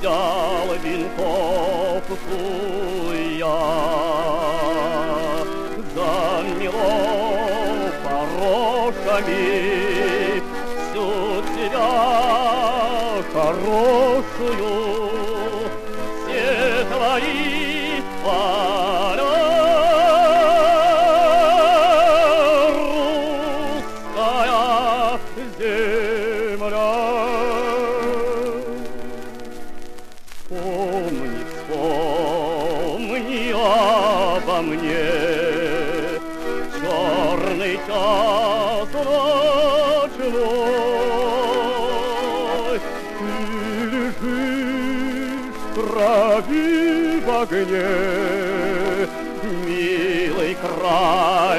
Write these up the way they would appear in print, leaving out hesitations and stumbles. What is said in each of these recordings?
взял винтовку я, замело порошами всю тебя хорошую, все твои поля. Вспомни, вспомни обо мне, черный час ночной. Ты лежишь в крови в огне, милый край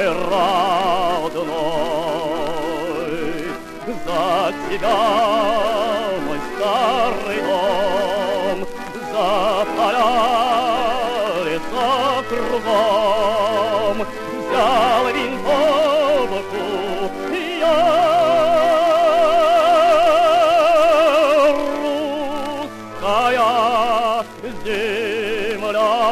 родной. За тебя мой старый дом, за поля, леса кругом, взял винтовку я, русская земля.